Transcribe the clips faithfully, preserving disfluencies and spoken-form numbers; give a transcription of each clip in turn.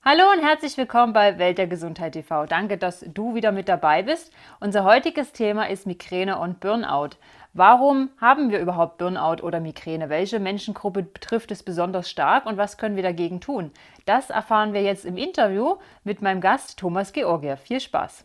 Hallo und herzlich willkommen bei Welt der Gesundheit T V. Danke, dass du wieder mit dabei bist. Unser heutiges Thema ist Migräne und Burnout. Warum haben wir überhaupt Burnout oder Migräne? Welche Menschengruppe betrifft es besonders stark und was können wir dagegen tun? Das erfahren wir jetzt im Interview mit meinem Gast Thomas Georgiew. Viel Spaß!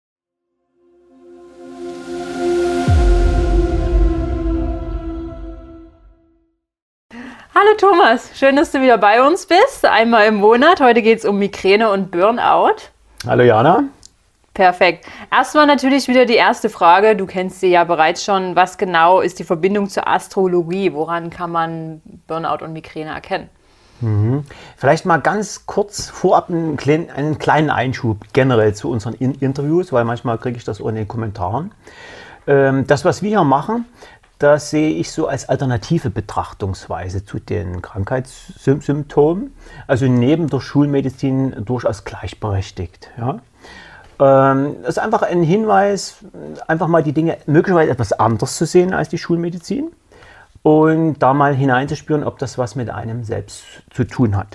Hallo Thomas, schön, dass du wieder bei uns bist. Einmal im Monat. Heute geht es um Migräne und Burnout. Hallo Jana. Perfekt. Erstmal natürlich wieder die erste Frage. Du kennst sie ja bereits schon. Was genau ist die Verbindung zur Astrologie? Woran kann man Burnout und Migräne erkennen? Mhm. Vielleicht mal ganz kurz vorab einen kleinen, einen kleinen Einschub generell zu unseren In Interviews, weil manchmal kriege ich das auch in den Kommentaren. Ähm, das, was wir hier machen, das sehe ich so als alternative Betrachtungsweise zu den Krankheitssymptomen. Also neben der Schulmedizin durchaus gleichberechtigt. Ja? Ähm, das ist einfach ein Hinweis, einfach mal die Dinge möglicherweise etwas anders zu sehen als die Schulmedizin und da mal hineinzuspüren, ob das was mit einem selbst zu tun hat.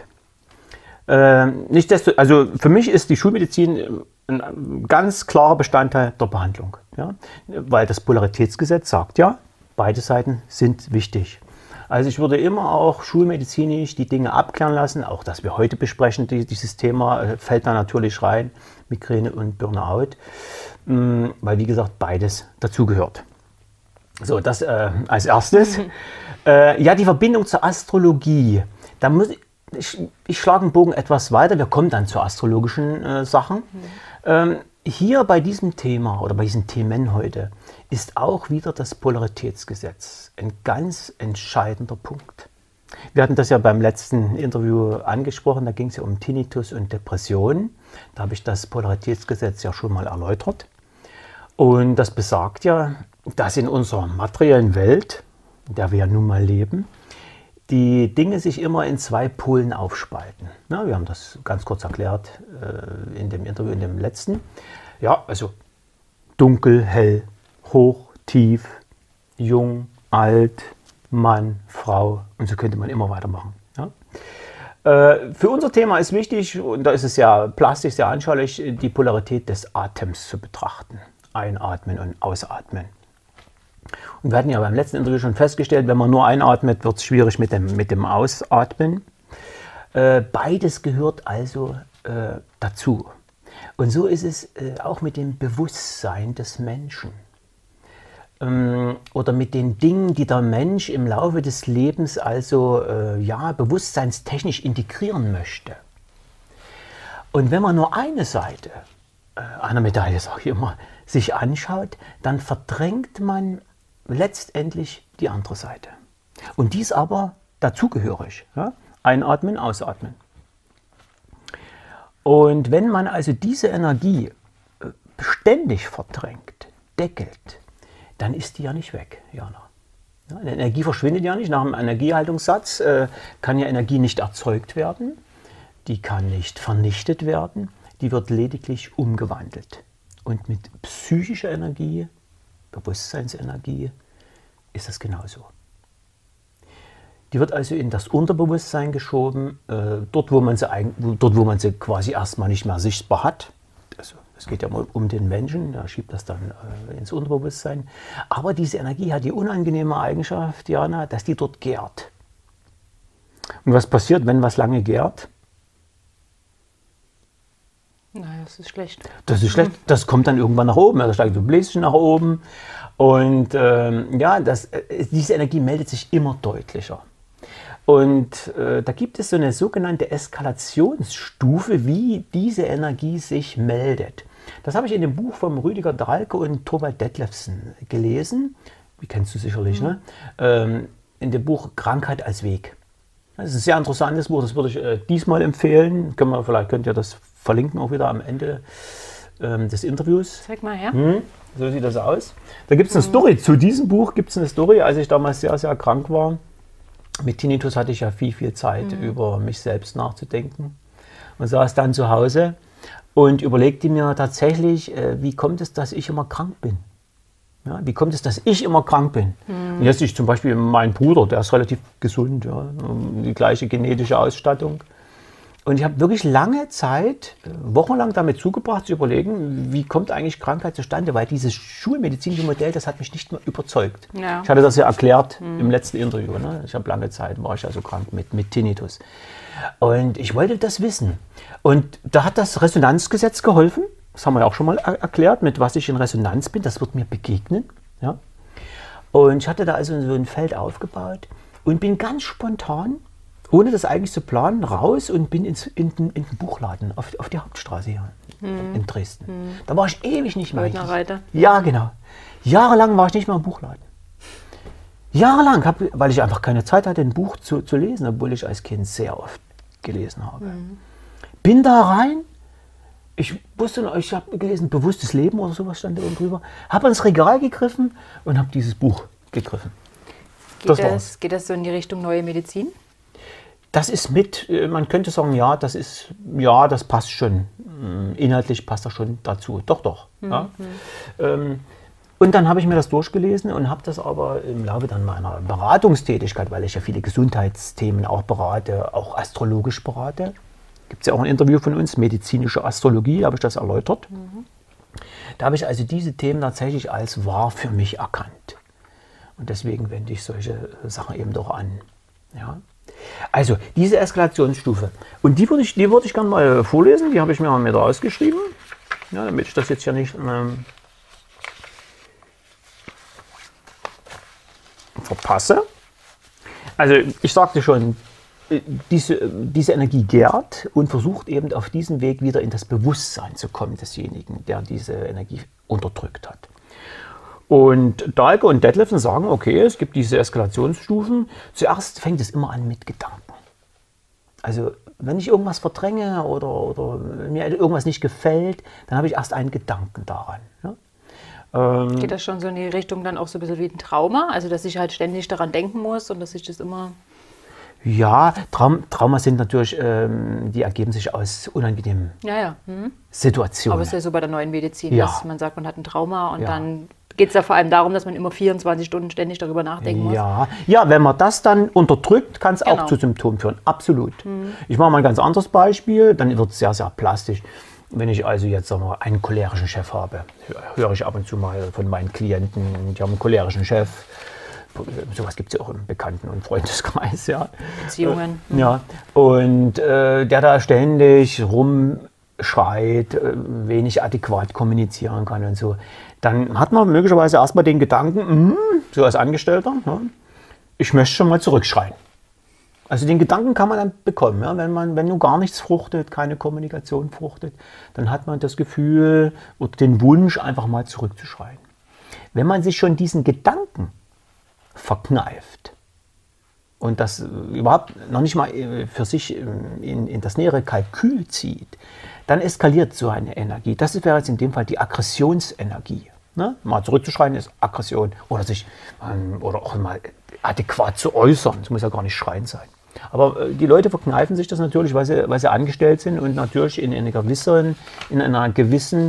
Ähm, nicht desto, also für mich ist die Schulmedizin ein ganz klarer Bestandteil der Behandlung. Ja? Weil das Polaritätsgesetz sagt ja, beide Seiten sind wichtig. Also ich würde immer auch schulmedizinisch die Dinge abklären lassen. Auch das wir heute besprechen, die, dieses Thema äh, fällt da natürlich rein, Migräne und Burnout, mh, weil wie gesagt beides dazugehört. So, das äh, als erstes. Mhm. Äh, ja, die Verbindung zur Astrologie. Da muss ich, ich, ich schlage den Bogen etwas weiter. Wir kommen dann zu astrologischen äh, Sachen. Mhm. Ähm, Hier bei diesem Thema oder bei diesen Themen heute ist auch wieder das Polaritätsgesetz ein ganz entscheidender Punkt. Wir hatten das ja beim letzten Interview angesprochen, da ging es ja um Tinnitus und Depression. Da habe ich das Polaritätsgesetz ja schon mal erläutert. Und das besagt ja, dass in unserer materiellen Welt, in der wir ja nun mal leben, die Dinge sich immer in zwei Polen aufspalten. Na, wir haben das ganz kurz erklärt äh, in dem Interview, in dem letzten. Ja, also dunkel, hell, hoch, tief, jung, alt, Mann, Frau und so könnte man immer weitermachen. Ja? Äh, für unser Thema ist wichtig, und da ist es ja plastisch, sehr anschaulich, die Polarität des Atems zu betrachten. Einatmen und ausatmen. Und wir hatten ja beim letzten Interview schon festgestellt, wenn man nur einatmet, wird es schwierig mit dem, mit dem Ausatmen. Äh, beides gehört also äh, dazu. Und so ist es äh, auch mit dem Bewusstsein des Menschen. Ähm, oder mit den Dingen, die der Mensch im Laufe des Lebens also äh, ja, bewusstseinstechnisch integrieren möchte. Und wenn man nur eine Seite äh, einer Medaille, sage ich immer, sich anschaut, dann verdrängt man letztendlich die andere Seite. Und dies aber dazugehörig. Ja? Einatmen, ausatmen. Und wenn man also diese Energie ständig verdrängt, deckelt, dann ist die ja nicht weg, Jana. Ja, eine Energie verschwindet ja nicht. Nach dem Energiehaltungssatz äh, kann ja Energie nicht erzeugt werden, die kann nicht vernichtet werden, die wird lediglich umgewandelt. Und mit psychischer Energie, Bewusstseinsenergie, ist das genauso. Die wird also in das Unterbewusstsein geschoben, äh, dort, wo man sie eigentlich, dort, wo man sie quasi erstmal nicht mehr sichtbar hat. Also, es geht ja mal um den Menschen, da schiebt das dann äh, ins Unterbewusstsein. Aber diese Energie hat die unangenehme Eigenschaft, Jana, dass die dort gärt. Und was passiert, wenn was lange gärt? Nein, das ist schlecht. Das ist schlecht. Das kommt dann irgendwann nach oben. Da steigt so ein Bläschen nach oben. Und ähm, ja, das, äh, diese Energie meldet sich immer deutlicher. Und äh, da gibt es so eine sogenannte Eskalationsstufe, wie diese Energie sich meldet. Das habe ich in dem Buch von Rüdiger Dahlke und Thorvald Detlefsen gelesen. Die kennst du sicherlich, mhm. ne? Ähm, in dem Buch Krankheit als Weg. Das ist ein sehr interessantes Buch, das würde ich äh, diesmal empfehlen. Können wir, vielleicht könnt ihr das verlinken auch wieder am Ende ähm, des Interviews. Zeig mal her. Hm, so sieht das aus. Da gibt es eine mhm. Story. Zu diesem Buch gibt es eine Story, als ich damals sehr, sehr krank war. Mit Tinnitus hatte ich ja viel, viel Zeit, mhm. über mich selbst nachzudenken. Und saß dann zu Hause und überlegte mir tatsächlich, äh, wie kommt es, dass ich immer krank bin? Ja, wie kommt es, dass ich immer krank bin? Mhm. Und jetzt ist zum Beispiel mein Bruder, der ist relativ gesund, ja, die gleiche genetische Ausstattung. Und ich habe wirklich lange Zeit, wochenlang damit zugebracht, zu überlegen, wie kommt eigentlich Krankheit zustande, weil dieses schulmedizinische Modell, das hat mich nicht mehr überzeugt. Ja. Ich hatte das ja erklärt mhm. im letzten Interview. Ne? Ich habe lange Zeit, war ich also krank mit, mit Tinnitus. Und ich wollte das wissen. Und da hat das Resonanzgesetz geholfen. Das haben wir ja auch schon mal er erklärt, mit was ich in Resonanz bin. Das wird mir begegnen. Ja? Und ich hatte da also so ein Feld aufgebaut und bin ganz spontan, ohne das eigentlich zu planen, raus und bin ins, in, den, in den Buchladen auf, auf die Hauptstraße hier hm. in Dresden. Hm. Da war ich ewig nicht mehr. Ja, genau. Jahrelang war ich nicht mehr im Buchladen. Jahrelang, hab, weil ich einfach keine Zeit hatte, ein Buch zu, zu lesen, obwohl ich als Kind sehr oft gelesen habe. Hm. Bin da rein, ich wusste noch, ich habe gelesen, bewusstes Leben oder sowas stand da oben drüber, habe ans Regal gegriffen und habe dieses Buch gegriffen. Geht das, das, geht das so in die Richtung neue Medizin? Das ist mit, man könnte sagen, ja, das ist, ja, das passt schon. Inhaltlich passt das schon dazu. Doch, doch. Mhm. Ja. Ähm, und dann habe ich mir das durchgelesen und habe das aber im Laufe dann meiner Beratungstätigkeit, weil ich ja viele Gesundheitsthemen auch berate, auch astrologisch berate. Gibt es ja auch ein Interview von uns, medizinische Astrologie, habe ich das erläutert. Mhm. Da habe ich also diese Themen tatsächlich als wahr für mich erkannt. Und deswegen wende ich solche Sachen eben doch an. Ja. Also diese Eskalationsstufe, und die würde ich, die würde ich gerne mal vorlesen, die habe ich mir mal mit rausgeschrieben, ja, damit ich das jetzt ja nicht ähm, verpasse. Also ich sagte schon, diese, diese Energie gärt und versucht eben auf diesem Weg wieder in das Bewusstsein zu kommen desjenigen, der diese Energie unterdrückt hat. Und Dahlke und Detlefsen sagen, okay, es gibt diese Eskalationsstufen. Zuerst fängt es immer an mit Gedanken. Also wenn ich irgendwas verdränge oder, oder mir irgendwas nicht gefällt, dann habe ich erst einen Gedanken daran. Ja? Ähm, Geht das schon so in die Richtung dann auch so ein bisschen wie ein Trauma? Also dass ich halt ständig daran denken muss und dass ich das immer... Ja, Traum, Trauma sind natürlich, ähm, die ergeben sich aus unangenehmen ja, ja. Mhm. Situationen. Aber es ist ja so bei der neuen Medizin, ja. dass man sagt, man hat ein Trauma und ja. dann geht es ja vor allem darum, dass man immer vierundzwanzig Stunden ständig darüber nachdenken muss. Ja, ja, wenn man das dann unterdrückt, kann es genau. auch zu Symptomen führen. Absolut. Mhm. Ich mache mal ein ganz anderes Beispiel, dann wird es sehr, sehr plastisch. Wenn ich also jetzt sagen wir, einen cholerischen Chef habe, höre ich ab und zu mal von meinen Klienten, die haben einen cholerischen Chef. Sowas gibt es ja auch im Bekannten- und Freundeskreis. Ja. Beziehungen. Äh, ja. Und äh, der da ständig rumschreit, äh, wenig adäquat kommunizieren kann und so. Dann hat man möglicherweise erstmal den Gedanken, mh, so als Angestellter, ja, ich möchte schon mal zurückschreien. Also den Gedanken kann man dann bekommen. Ja, wenn, man, wenn nur gar nichts fruchtet, keine Kommunikation fruchtet, dann hat man das Gefühl oder den Wunsch, einfach mal zurückzuschreien. Wenn man sich schon diesen Gedanken verkneift und das überhaupt noch nicht mal für sich in, in das nähere Kalkül zieht, dann eskaliert so eine Energie. Das wäre jetzt in dem Fall die Aggressionsenergie. Ne? Mal zurückzuschreien ist Aggression oder sich ähm, oder auch mal adäquat zu äußern. Es muss ja gar nicht schreien sein. Aber äh, die Leute verkneifen sich das natürlich, weil sie, weil sie angestellt sind und natürlich in einer gewissen, in einer gewissen,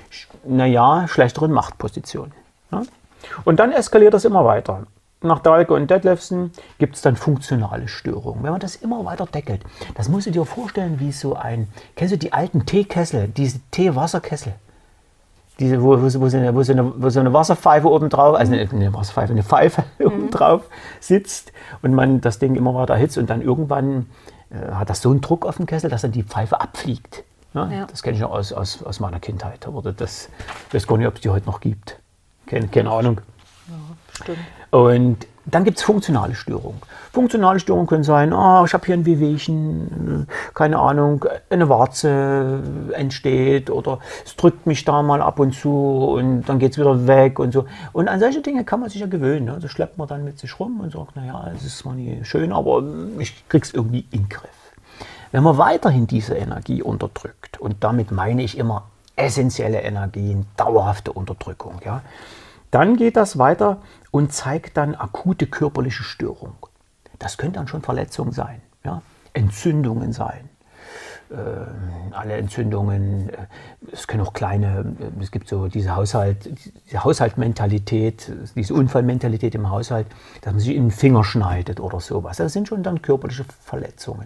naja, schlechteren Machtposition. Ne? Und dann eskaliert das immer weiter. Nach Dahlke und Detlefsen gibt es dann funktionale Störungen. Wenn man das immer weiter deckelt, das musst du dir vorstellen wie so ein, kennst du die alten Teekessel, diese Teewasserkessel? Diese, wo, wo, wo, so eine, wo, so eine, wo so eine Wasserpfeife oben drauf, also eine, eine Wasserpfeife, eine Pfeife mhm. oben drauf sitzt und man das Ding immer weiter erhitzt und dann irgendwann äh, hat das so einen Druck auf den Kessel, dass dann die Pfeife abfliegt. Ja? Ja. Das kenne ich noch aus, aus, aus meiner Kindheit. Aber das, ich weiß gar nicht, ob es die heute noch gibt. Keine, keine Ahnung. Ja, stimmt. Und dann gibt es funktionale Störungen. Funktionale Störungen können sein, oh, ich habe hier ein Wehwehchen, keine Ahnung, eine Warze entsteht oder es drückt mich da mal ab und zu und dann geht es wieder weg und so. Und an solche Dinge kann man sich ja gewöhnen. Ne? Das schleppt man dann mit sich rum und sagt, naja, es ist zwar nicht schön, aber ich krieg's irgendwie in den Griff. Wenn man weiterhin diese Energie unterdrückt, und damit meine ich immer essentielle Energien, dauerhafte Unterdrückung, ja, dann geht das weiter und zeigt dann akute körperliche Störung. Das können dann schon Verletzungen sein, ja? Entzündungen sein. Äh, alle Entzündungen, äh, es können auch kleine, äh, es gibt so diese Haushalt, diese Haushaltmentalität, diese Unfallmentalität im Haushalt, dass man sich in den Finger schneidet oder sowas. Das sind schon dann körperliche Verletzungen.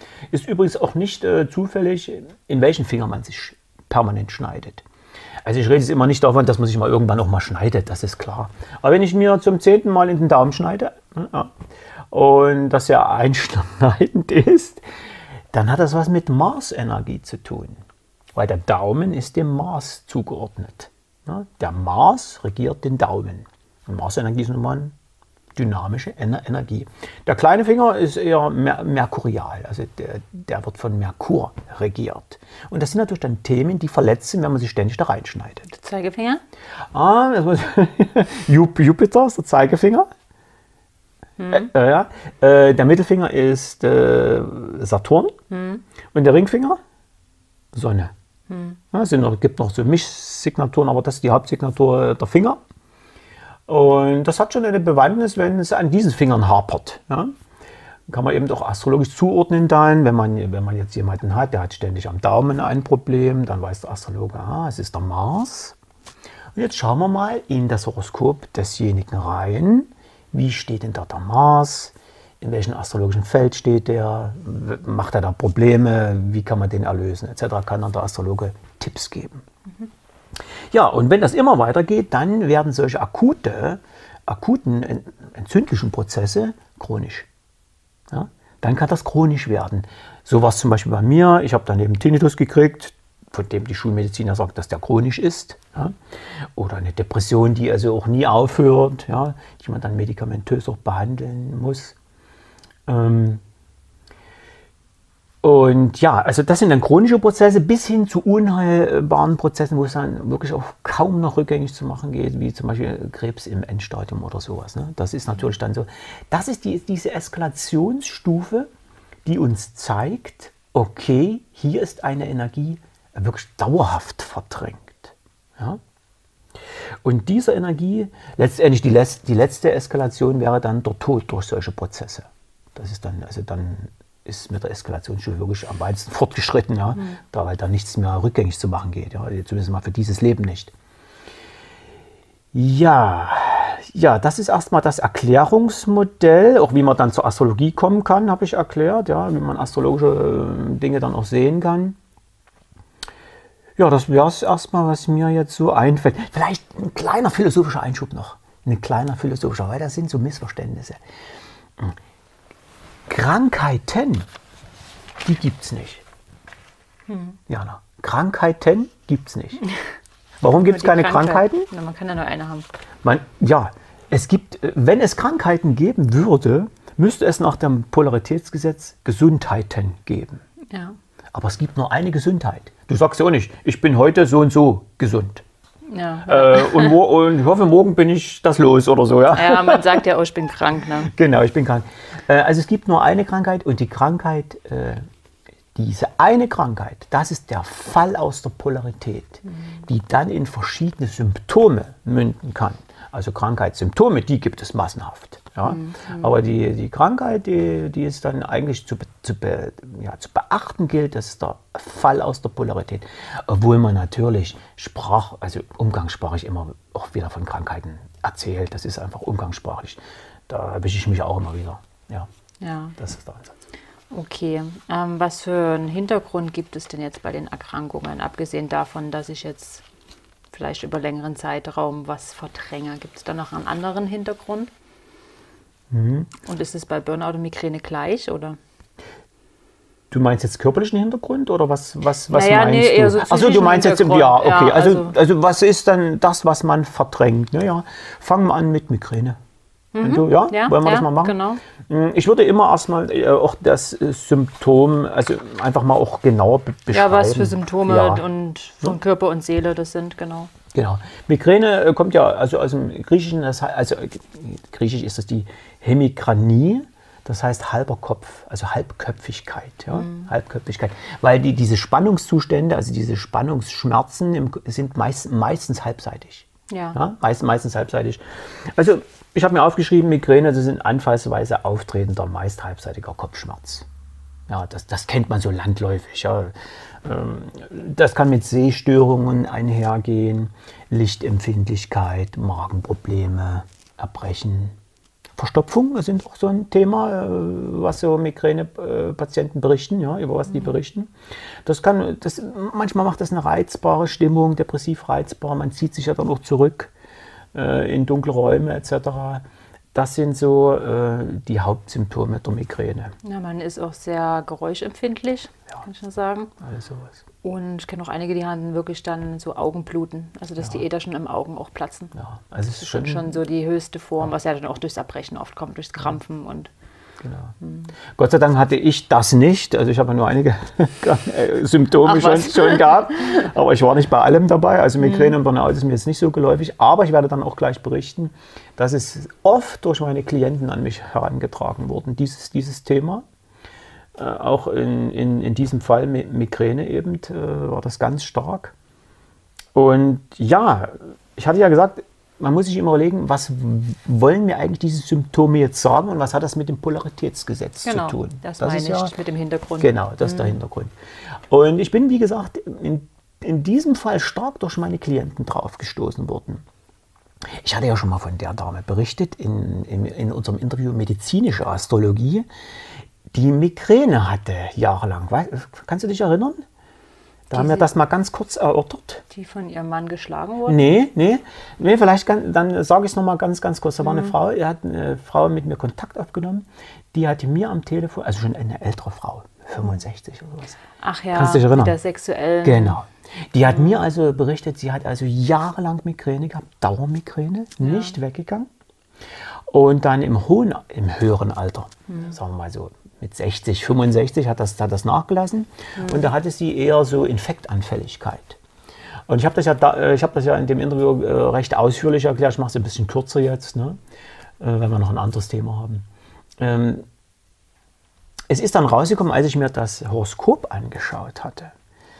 Ist übrigens auch nicht äh, zufällig, in welchen Finger man sich permanent schneidet. Also ich rede jetzt immer nicht davon, dass man sich mal irgendwann auch mal schneidet, das ist klar. Aber wenn ich mir zum zehnten Mal in den Daumen schneide, ja, und das ja einschneidend ist, dann hat das was mit Marsenergie zu tun. Weil der Daumen ist dem Mars zugeordnet. Ja, der Mars regiert den Daumen. Und Marsenergie ist nun mal eine dynamische Energie. Der kleine Finger ist eher mer merkurial, also der, der wird von Merkur regiert. Und das sind natürlich dann Themen, die verletzt sind, wenn man sich ständig da reinschneidet. Der Zeigefinger? Ah, das muss Jupiter ist der Zeigefinger. Hm. Äh, ja. äh, der Mittelfinger ist äh, Saturn. Hm. Und der Ringfinger Sonne. Hm. Ja, es noch, gibt noch so Mischsignaturen, aber das ist die Hauptsignatur der Finger. Und das hat schon eine Bewandtnis, wenn es an diesen Fingern hapert. Ja? Kann man eben auch astrologisch zuordnen dann, wenn man, wenn man jetzt jemanden hat, der hat ständig am Daumen ein Problem, dann weiß der Astrologe, ah, es ist der Mars. Und jetzt schauen wir mal in das Horoskop desjenigen rein. Wie steht denn da der Mars? In welchem astrologischen Feld steht der? Macht er da Probleme? Wie kann man den erlösen? Etc. Kann dann der Astrologe Tipps geben. Mhm. Ja, und wenn das immer weitergeht, dann werden solche akute, akuten entzündlichen Prozesse chronisch. Ja, dann kann das chronisch werden. So war es zum Beispiel bei mir. Ich habe dann eben Tinnitus gekriegt, von dem die Schulmediziner sagt, dass der chronisch ist. Ja. Oder eine Depression, die also auch nie aufhört, ja, die man dann medikamentös auch behandeln muss. Ähm, Und ja, also das sind dann chronische Prozesse bis hin zu unheilbaren Prozessen, wo es dann wirklich auch kaum noch rückgängig zu machen geht, wie zum Beispiel Krebs im Endstadium oder sowas. Ne? Das ist natürlich dann so. Das ist die, diese Eskalationsstufe, die uns zeigt, okay, hier ist eine Energie wirklich dauerhaft verdrängt. Ja? Und diese Energie, letztendlich die, die letzte Eskalation wäre dann der Tod durch solche Prozesse. Das ist dann, also dann ist mit der Eskalationsstufe wirklich am weitesten fortgeschritten, ja, mhm. da halt dann nichts mehr rückgängig zu machen geht, ja, zumindest mal für dieses Leben nicht. Ja, ja, das ist erstmal das Erklärungsmodell, auch wie man dann zur Astrologie kommen kann, habe ich erklärt, ja, wie man astrologische Dinge dann auch sehen kann. Ja, das wäre es erstmal, was mir jetzt so einfällt. Vielleicht ein kleiner philosophischer Einschub noch, ein kleiner philosophischer, weil das sind so Missverständnisse. Krankheiten, die gibt es nicht. Hm. Jana, Krankheiten gibt es nicht. Warum gibt es keine Krankheit. Krankheiten? Na, man kann ja nur eine haben. Man, ja, es gibt, wenn es Krankheiten geben würde, müsste es nach dem Polaritätsgesetz Gesundheiten geben. Ja. Aber es gibt nur eine Gesundheit. Du sagst ja auch nicht, ich bin heute so und so gesund. Ja. Äh, und, und ich hoffe, morgen bin ich das los oder so. Ja, ja, man sagt ja, oh, ich bin krank. Ne? Genau, ich bin krank. Äh, also es gibt nur eine Krankheit und die Krankheit, äh, diese eine Krankheit, das ist der Fall aus der Polarität, mhm. die dann in verschiedene Symptome münden kann. Also Krankheitssymptome, die gibt es massenhaft. Ja? Mhm. Aber die, die Krankheit, die, die ist dann eigentlich zu, zu, be, ja, zu beachten gilt, das ist der Fall aus der Polarität. Obwohl man natürlich sprach, also umgangssprachlich immer auch wieder von Krankheiten erzählt. Das ist einfach umgangssprachlich. Da erwische ich mich auch immer wieder. Ja, ja. Das ist der Ansatz. Okay, ähm, was für einen Hintergrund gibt es denn jetzt bei den Erkrankungen? Abgesehen davon, dass ich jetzt vielleicht über längeren Zeitraum was verdränge. Gibt es da noch einen anderen Hintergrund? Mhm. Und ist es bei Burnout und Migräne gleich, oder? Du meinst jetzt körperlichen Hintergrund oder was, was, was naja, meinst nee, du? Eher so Achso, du meinst jetzt im Ja, okay. Ja, also, also, also was ist dann das, was man verdrängt? Naja, fangen wir an mit Migräne. Mhm. Du, ja? ja, wollen wir ja, das mal machen? Genau. Ich würde immer erstmal äh, auch das äh, Symptom, also einfach mal auch genauer be beschreiben. Ja, was für Symptome ja. und von ja. Körper und Seele das sind, genau. Genau. Migräne äh, kommt ja also aus dem Griechischen, das, also äh, griechisch ist das die Hemikranie, das heißt halber Kopf, also Halbköpfigkeit, ja, mhm. Halbköpfigkeit, weil die, diese Spannungszustände, also diese Spannungsschmerzen im, sind meist, meistens halbseitig. Ja. Ja, meist, meistens halbseitig. Also ich habe mir aufgeschrieben, Migräne, das sind anfallsweise auftretender, meist halbseitiger Kopfschmerz. Ja, das, das kennt man so landläufig. Ja. Das kann mit Sehstörungen einhergehen, Lichtempfindlichkeit, Magenprobleme, Erbrechen, Verstopfung sind auch so ein Thema, was so Migräne-Patienten berichten, ja, über was die berichten. Das kann, das, manchmal macht das eine reizbare Stimmung, depressiv reizbar, man zieht sich ja dann auch zurück äh, in dunkle Räume et cetera. Das sind so äh, die Hauptsymptome der Migräne. Ja, man ist auch sehr geräuschempfindlich, ja, kann ich nur sagen. Alles sowas. Und ich kenne auch einige, die haben wirklich dann so Augenbluten, also dass ja. die Äder schon im Augen auch platzen. Ja, also es das ist schon, schon so die höchste Form, ja. was ja dann auch durchs Erbrechen oft kommt, durchs Krampfen. Und genau. Hm. Gott sei Dank hatte ich das nicht, also ich habe nur einige Symptome schon, schon gehabt, aber ich war nicht bei allem dabei, also Migräne hm. und Burnout ist mir jetzt nicht so geläufig, aber ich werde dann auch gleich berichten, dass es oft durch meine Klienten an mich herangetragen wurde, dieses, dieses Thema. Äh, auch in, in, in diesem Fall Migräne eben äh, war das ganz stark. Und ja, ich hatte ja gesagt, man muss sich immer überlegen, was wollen mir eigentlich diese Symptome jetzt sagen und was hat das mit dem Polaritätsgesetz genau, zu tun. Das, das meine ich ja, mit dem Hintergrund. Genau, das ist mhm. der Hintergrund. Und ich bin, wie gesagt, in, in diesem Fall stark durch meine Klienten drauf gestoßen worden. Ich hatte ja schon mal von der Dame berichtet in, in, in unserem Interview Medizinische Astrologie, die Migräne hatte jahrelang. Weißt, kannst du dich erinnern? Da die haben wir das mal ganz kurz erörtert. Die von ihrem Mann geschlagen wurde? Nee, nee, nee vielleicht kann, dann sage ich es nochmal ganz, ganz kurz. Da war mhm. eine Frau, die hat eine Frau mit mir Kontakt aufgenommen, die hatte mir am Telefon, also schon eine ältere Frau, fünfundsechzig oder sowas. Ach ja, kannst du dich erinnern? Mit der sexuellen... Genau. Die hat mhm. mir also berichtet, sie hat also jahrelang Migräne gehabt, Dauermigräne, ja. nicht weggegangen. Und dann im hohen, im höheren Alter, mhm. sagen wir mal so, mit sechzig, fünfundsechzig hat das, hat das nachgelassen mhm. und da hatte sie eher so Infektanfälligkeit. Und ich habe das, ja da, ich hab das ja in dem Interview äh, recht ausführlich erklärt, ich mache es ein bisschen kürzer jetzt, ne? äh, wenn wir noch ein anderes Thema haben. Ähm, es ist dann rausgekommen, als ich mir das Horoskop angeschaut hatte,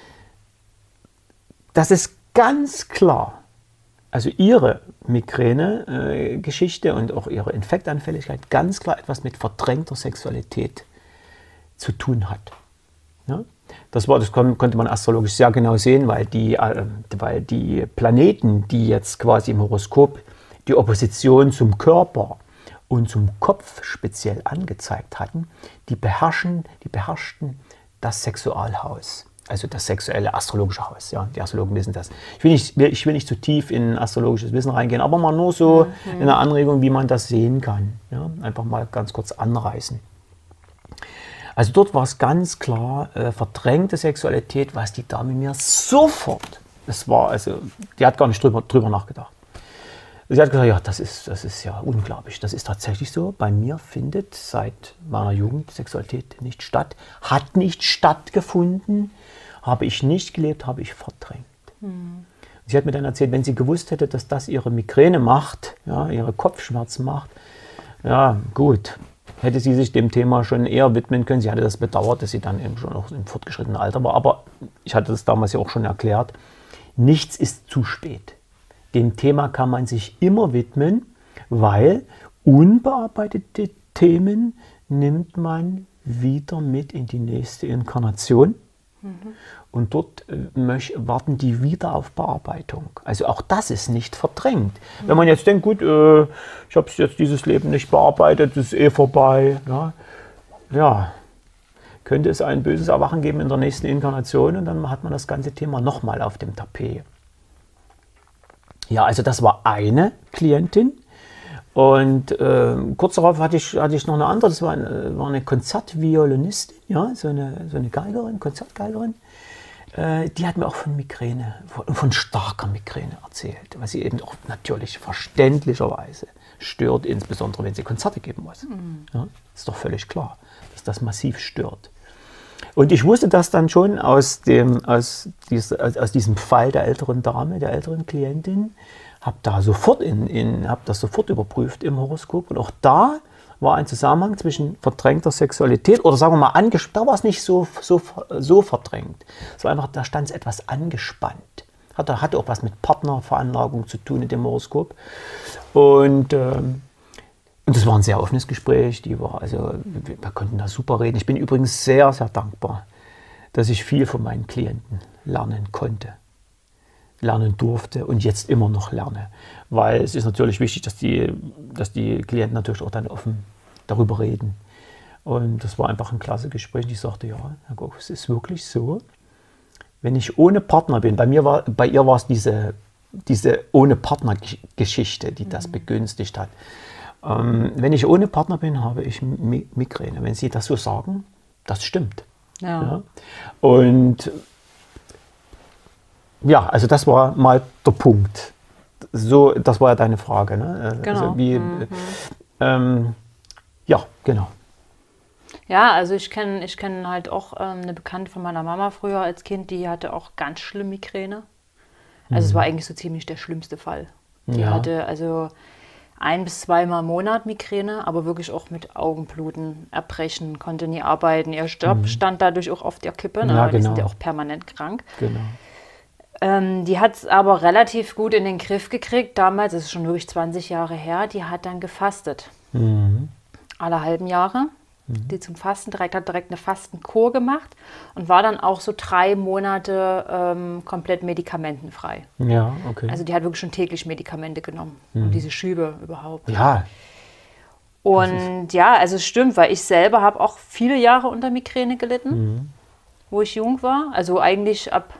dass es ganz klar, also ihre Migräne-Geschichte äh, und auch ihre Infektanfälligkeit ganz klar etwas mit verdrängter Sexualität zu tun hat. Ja? Das, war, das konnte man astrologisch sehr genau sehen, weil die, äh, weil die Planeten, die jetzt quasi im Horoskop die Opposition zum Körper und zum Kopf speziell angezeigt hatten, die, beherrschen, die beherrschten das Sexualhaus. Also das sexuelle astrologische Haus. Ja, die Astrologen wissen das. Ich will nicht, ich will nicht zu tief in astrologisches Wissen reingehen, aber mal nur so mhm. in einer Anregung, wie man das sehen kann. Ja, einfach mal ganz kurz anreißen. Also dort war es ganz klar, äh, verdrängte Sexualität, was die Dame mir sofort, das war also, die hat gar nicht drüber, drüber nachgedacht. Sie hat gesagt, ja, das ist, das ist ja unglaublich. Das ist tatsächlich so. Bei mir findet seit meiner Jugend Sexualität nicht statt, hat nicht stattgefunden. Habe ich nicht gelebt, habe ich verdrängt. Mhm. Sie hat mir dann erzählt, wenn sie gewusst hätte, dass das ihre Migräne macht, ja, ihre Kopfschmerzen macht, ja gut, hätte sie sich dem Thema schon eher widmen können. Sie hatte das bedauert, dass sie dann eben schon auch im fortgeschrittenen Alter war. Aber ich hatte das damals ja auch schon erklärt, nichts ist zu spät. Dem Thema kann man sich immer widmen, weil unbearbeitete Themen nimmt man wieder mit in die nächste Inkarnation. Mhm. Und dort äh, möch, warten die wieder auf Bearbeitung. Also auch das ist nicht verdrängt. Mhm. Wenn man jetzt denkt, gut, äh, ich habe jetzt dieses Leben nicht bearbeitet, das ist eh vorbei. Ja, ja, könnte es ein böses Erwachen geben in der nächsten Inkarnation und dann hat man das ganze Thema nochmal auf dem Tapet. Ja, also das war eine Klientin. Und äh, kurz darauf hatte ich, hatte ich noch eine andere, das war eine, war eine Konzertviolinistin, ja, so eine, so eine Geigerin, Konzertgeigerin. Äh, die hat mir auch von Migräne, von, von starker Migräne erzählt, was sie eben auch natürlich verständlicherweise stört, insbesondere wenn sie Konzerte geben muss. Mhm. Ja, ist doch völlig klar, dass das massiv stört. Und ich wusste das dann schon aus, dem, aus, dies, aus, aus diesem Fall der älteren Dame, der älteren Klientin, habe da sofort in, in, hab das sofort überprüft im Horoskop und auch da war ein Zusammenhang zwischen verdrängter Sexualität oder sagen wir mal angespannt, da war es nicht so, so, so verdrängt, es war einfach, da stand es etwas angespannt, hatte, hatte auch was mit Partnerveranlagung zu tun in dem Horoskop und ähm, Und das war ein sehr offenes Gespräch, die war, also, wir konnten da super reden. Ich bin übrigens sehr, sehr dankbar, dass ich viel von meinen Klienten lernen konnte. lernen durfte und jetzt immer noch lerne. Weil es ist natürlich wichtig, dass die, dass die Klienten natürlich auch dann offen darüber reden. Und das war einfach ein klasse Gespräch. Ich sagte, ja, Herr Goch, es ist wirklich so, wenn ich ohne Partner bin, bei mir war, bei ihr war es diese, diese ohne Partner-Geschichte, die das begünstigt hat. Ähm, wenn ich ohne Partner bin, habe ich Migräne. Wenn Sie das so sagen, das stimmt. Ja. Ja. Und ja, also das war mal der Punkt. So, das war ja deine Frage. Ne? Genau. Also wie, Mhm. ähm, ja, genau. Ja, also ich kenne ich kenn halt auch ähm, eine Bekannte von meiner Mama früher als Kind, die hatte auch ganz schlimm Migräne. Also es war eigentlich so ziemlich der schlimmste Fall. Die Ja. hatte also ein bis zweimal im Monat Migräne, aber wirklich auch mit Augenbluten, Erbrechen, konnte nie arbeiten. Ihr Job stand dadurch auch auf der Kippe, ne? Ja, Die sind genau. ja auch permanent krank. Genau. Ähm, die hat es aber relativ gut in den Griff gekriegt. Damals, das ist schon wirklich zwanzig Jahre her, die hat dann gefastet. Mhm. Alle halben Jahre. Die zum Fasten direkt, hat direkt eine Fastenkur gemacht und war dann auch so drei Monate ähm, komplett medikamentenfrei. Ja, okay. Also die hat wirklich schon täglich Medikamente genommen und diese Schübe überhaupt. ja, Und ja, also es stimmt, weil ich selber habe auch viele Jahre unter Migräne gelitten, Mhm. wo ich jung war. Also eigentlich ab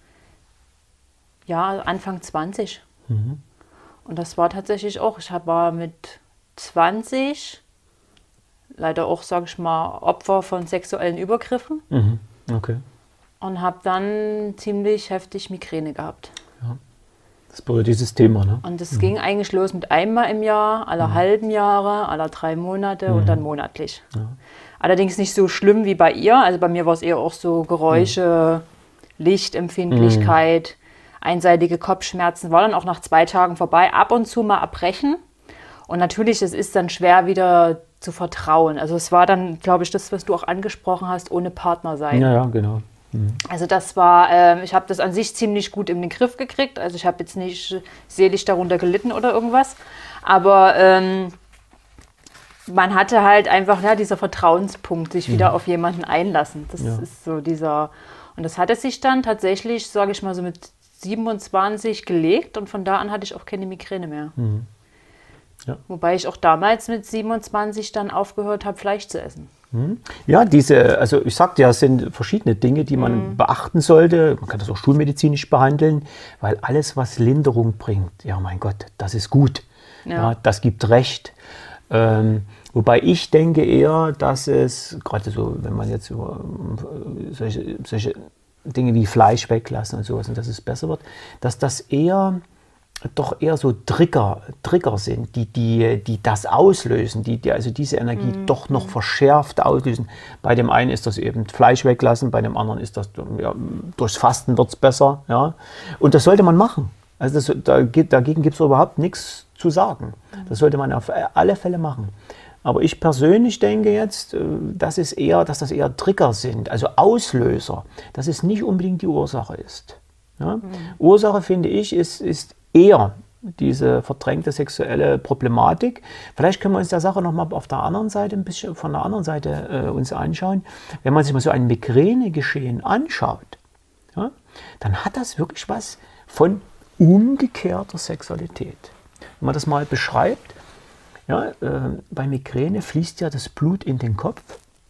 ja, Anfang zwanzig. Mhm. Und das war tatsächlich auch, ich hab, war mit zwanzig leider auch, sage ich mal, Opfer von sexuellen Übergriffen Mhm. Okay. und habe dann ziemlich heftig Migräne gehabt. Das berührt dieses Thema, ne? Und es ging eigentlich los mit einmal im Jahr, alle halben Jahre, alle drei Monate und dann monatlich. Allerdings nicht so schlimm wie bei ihr. Also bei mir war es eher auch so Geräusche, Lichtempfindlichkeit, einseitige Kopfschmerzen. War dann auch nach zwei Tagen vorbei. Ab und zu mal Erbrechen. Und natürlich, es ist dann schwer wieder zu vertrauen. Also es war dann, glaube ich, das, was du auch angesprochen hast, ohne Partner sein. Ja, ja, genau. Also das war, ähm, ich habe das an sich ziemlich gut in den Griff gekriegt. Also ich habe jetzt nicht seelisch darunter gelitten oder irgendwas. Aber ähm, man hatte halt einfach, ja, dieser Vertrauenspunkt, sich wieder auf jemanden einlassen. Das Ja. ist so dieser, und das hatte sich dann tatsächlich, sage ich mal so mit siebenundzwanzig gelegt und von da an hatte ich auch keine Migräne mehr. Ja. Wobei ich auch damals mit siebenundzwanzig dann aufgehört habe, Fleisch zu essen. Ja, diese, also ich sagte ja, es sind verschiedene Dinge, die man beachten sollte. Man kann das auch schulmedizinisch behandeln, weil alles, was Linderung bringt, ja mein Gott, das ist gut. Ja. Ja, das gibt Recht. Ähm, wobei ich denke eher, dass es, gerade so, wenn man jetzt über äh, solche, solche Dinge wie Fleisch weglassen und sowas und dass es besser wird, dass das eher doch eher so Trigger, Trigger sind, die, die, die das auslösen, die, die also diese Energie doch noch verschärft auslösen. Bei dem einen ist das eben Fleisch weglassen, bei dem anderen ist das, ja, durchs Fasten wird es besser. Ja. Und das sollte man machen. Also das, da, dagegen gibt es überhaupt nichts zu sagen. Das sollte man auf alle Fälle machen. Aber ich persönlich denke jetzt, dass, es eher, dass das eher Trigger sind, also Auslöser, dass es nicht unbedingt die Ursache ist. Ja. Mhm. Ursache, finde ich, ist, ist eher diese verdrängte sexuelle Problematik. Vielleicht können wir uns der Sache nochmal auf der anderen Seite, ein bisschen von der anderen Seite äh, uns anschauen. Wenn man sich mal so ein Migränegeschehen anschaut, ja, dann hat das wirklich was von umgekehrter Sexualität. Wenn man das mal beschreibt, ja, äh, bei Migräne fließt ja das Blut in den Kopf,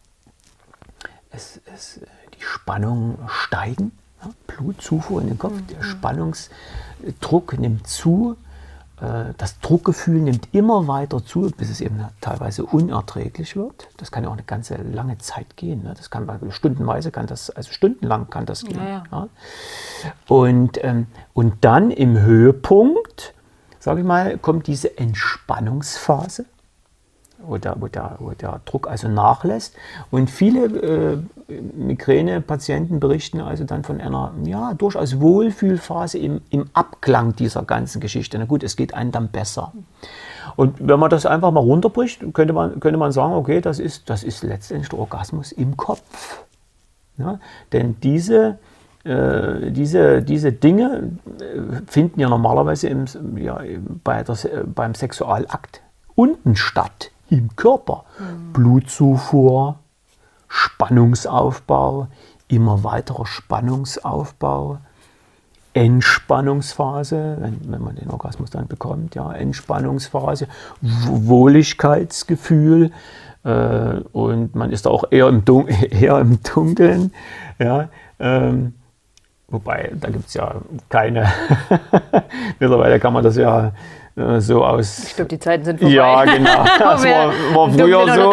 es, es, die Spannungen steigen, ja, Blutzufuhr in den Kopf, der Spannungsdruck nimmt zu, äh, das Druckgefühl nimmt immer weiter zu, bis es eben teilweise unerträglich wird. Das kann ja auch eine ganze lange Zeit gehen. Ne? Das kann stundenweise, kann das, also stundenlang kann das gehen. Ja, ja. Ja? Und, ähm, und dann im Höhepunkt, sage ich mal, kommt diese Entspannungsphase, wo der, wo der, wo der Druck also nachlässt. Und viele äh, Migräne-Patienten berichten also dann von einer ja, durchaus Wohlfühlphase im, im Abklang dieser ganzen Geschichte. Na gut, es geht einem dann besser. Und wenn man das einfach mal runterbricht, könnte man, könnte man sagen, okay, das ist, das ist letztendlich der Orgasmus im Kopf. Ja? Denn diese Äh, diese, diese Dinge äh, finden ja normalerweise im, ja, bei der, äh, beim Sexualakt unten statt, im Körper. Mhm. Blutzufuhr, Spannungsaufbau, immer weiterer Spannungsaufbau, Entspannungsphase, wenn, wenn man den Orgasmus dann bekommt, ja, Entspannungsphase, Wohligkeitsgefühl, äh, und man ist da auch eher im, Dun eher im Dunkeln, ja, ähm, wobei, da gibt es ja keine, mittlerweile kann man das ja äh, so aus... Ich glaube, die Zeiten sind vorbei. Ja, genau, das war, war früher so.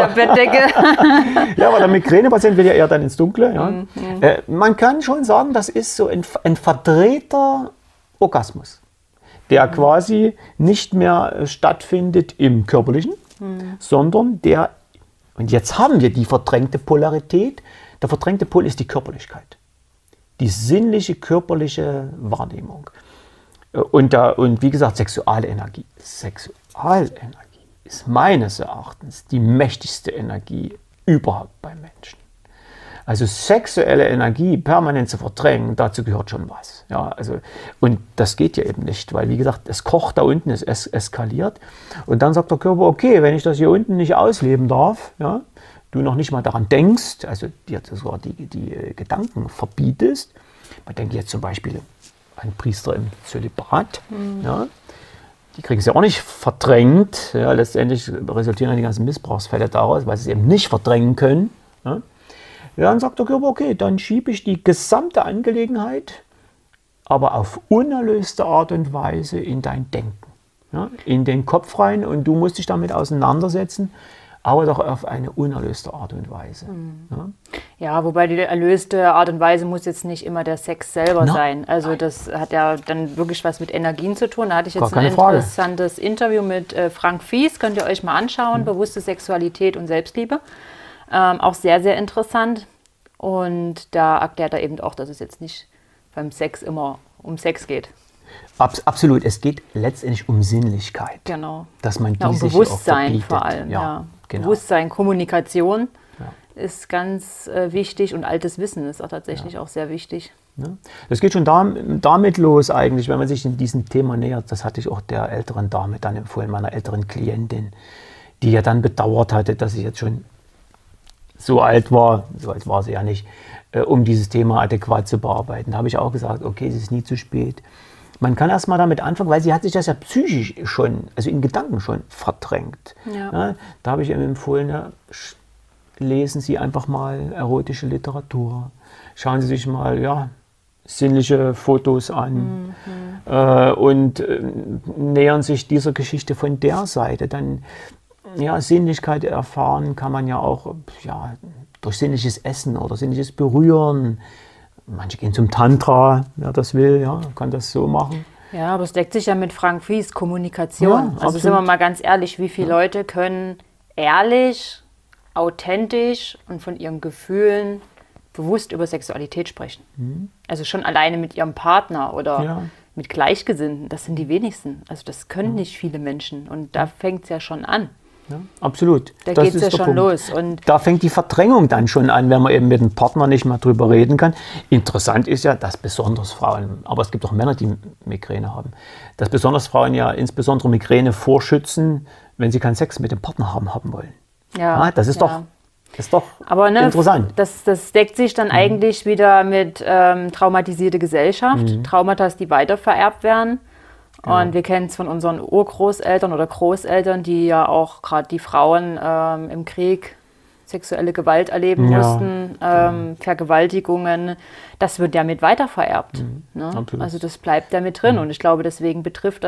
Ja, aber der Migränepatient will ja eher dann ins Dunkle. Ja. Mhm. Äh, man kann schon sagen, das ist so ein, ein verdrehter Orgasmus, der mhm. quasi nicht mehr stattfindet im Körperlichen, mhm. sondern der, und jetzt haben wir die verdrängte Polarität, der verdrängte Pol ist die Körperlichkeit. Die sinnliche, körperliche Wahrnehmung. Und, da, und wie gesagt, sexuelle Energie. Sexualenergie ist meines Erachtens die mächtigste Energie überhaupt beim Menschen. Also sexuelle Energie permanent zu verdrängen, dazu gehört schon was. Ja, also, und das geht ja eben nicht, weil wie gesagt, es kocht da unten, es es eskaliert. Und dann sagt der Körper, okay, wenn ich das hier unten nicht ausleben darf, ja, du noch nicht mal daran denkst, also dir sogar die, die Gedanken verbietest. Man denkt jetzt zum Beispiel an Priester im Zölibat, mhm. ja, die kriegen es ja auch nicht verdrängt. Ja, letztendlich resultieren die ganzen Missbrauchsfälle daraus, weil sie es eben nicht verdrängen können. Ja. Ja, dann sagt der Körper, okay, dann schiebe ich die gesamte Angelegenheit, aber auf unerlöste Art und Weise in dein Denken, ja, in den Kopf rein, und du musst dich damit auseinandersetzen, aber doch auf eine unerlöste Art und Weise. Mhm. Ja. Ja, wobei die erlöste Art und Weise muss jetzt nicht immer der Sex selber no. sein. Also Nein. das hat ja dann wirklich was mit Energien zu tun. Da hatte ich jetzt ein interessantes Frage. Interview mit äh, Frank Fies, könnt ihr euch mal anschauen, mhm. bewusste Sexualität und Selbstliebe. Ähm, auch sehr, sehr interessant. Und da erklärt er eben auch, dass es jetzt nicht beim Sex immer um Sex geht. Abs absolut, es geht letztendlich um Sinnlichkeit. Genau. Dass man die ja, um sich Bewusstsein vor allem. Ja, ja. Genau. Bewusstsein, Kommunikation ja. ist ganz äh, wichtig, und altes Wissen ist auch tatsächlich ja. auch sehr wichtig. Ja. Das geht schon da, damit los eigentlich, wenn man sich in diesem Thema nähert. Das hatte ich auch der älteren Dame dann empfohlen, meiner älteren Klientin, die ja dann bedauert hatte, dass ich jetzt schon so alt war, so alt war sie ja nicht, äh, um dieses Thema adäquat zu bearbeiten. Da habe ich auch gesagt, okay, es ist nie zu spät. Man kann erst mal damit anfangen, weil sie hat sich das ja psychisch schon, also in Gedanken schon verdrängt. Ja. Ja, da habe ich ihm empfohlen, ja, lesen Sie einfach mal erotische Literatur, schauen Sie sich mal ja, sinnliche Fotos an, mhm. äh, und äh, nähern sich dieser Geschichte von der Seite. Dann ja, Sinnlichkeit erfahren kann man ja auch ja, durch sinnliches Essen oder sinnliches Berühren. Manche gehen zum Tantra, wer das will, ja, kann das so machen. Ja, aber es deckt sich ja mit Frank Fies, Kommunikation. Ja, also absolut. Sind wir mal ganz ehrlich, wie viele ja. Leute können ehrlich, authentisch und von ihren Gefühlen bewusst über Sexualität sprechen. Mhm. Also schon alleine mit ihrem Partner oder ja. mit Gleichgesinnten, das sind die wenigsten. Also das können ja. nicht viele Menschen, und da fängt es ja schon an. Ja, absolut. Da geht es ja schon Punkt. los. Und da fängt die Verdrängung dann schon an, wenn man eben mit dem Partner nicht mal drüber reden kann. Interessant ist ja, dass besonders Frauen, aber es gibt auch Männer, die Migräne haben, dass besonders Frauen ja insbesondere Migräne vorschützen, wenn sie keinen Sex mit dem Partner haben, haben wollen. Ja, ja das ist ja. doch, das ist doch aber, ne, interessant. Das, das deckt sich dann mhm. eigentlich wieder mit ähm, traumatisierte Gesellschaft, mhm. Traumata, die weitervererbt werden. Und ja. wir kennen es von unseren Urgroßeltern oder Großeltern, die ja auch gerade die Frauen ähm, im Krieg sexuelle Gewalt erleben ja. mussten, ähm, ja. Vergewaltigungen. Das wird ja mit weitervererbt. Mhm. Ne? Also das bleibt ja mit drin. Mhm. Und ich glaube, deswegen betrifft